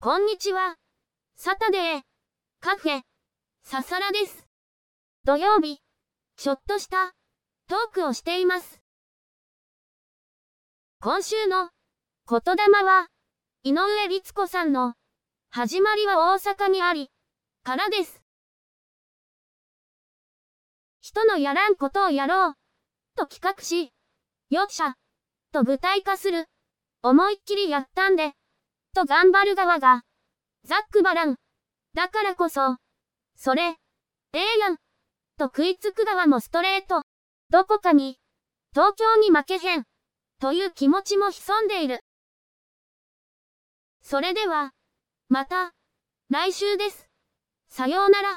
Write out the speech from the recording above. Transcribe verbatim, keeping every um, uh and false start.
こんにちは。サタデー、カフェ、ササラです。土曜日、ちょっとしたトークをしています。今週の言霊は、井上律子さんの始まりは大阪にあり、からです。人のやらんことをやろう、と企画し、よっしゃ、と具体化する、思いっきりやったんで、と頑張る側が、ざっくばらん。だからこそ、それ、ええやん、と食いつく側もストレート。どこかに、東京に負けへん、という気持ちも潜んでいる。それでは、また、来週です。さようなら。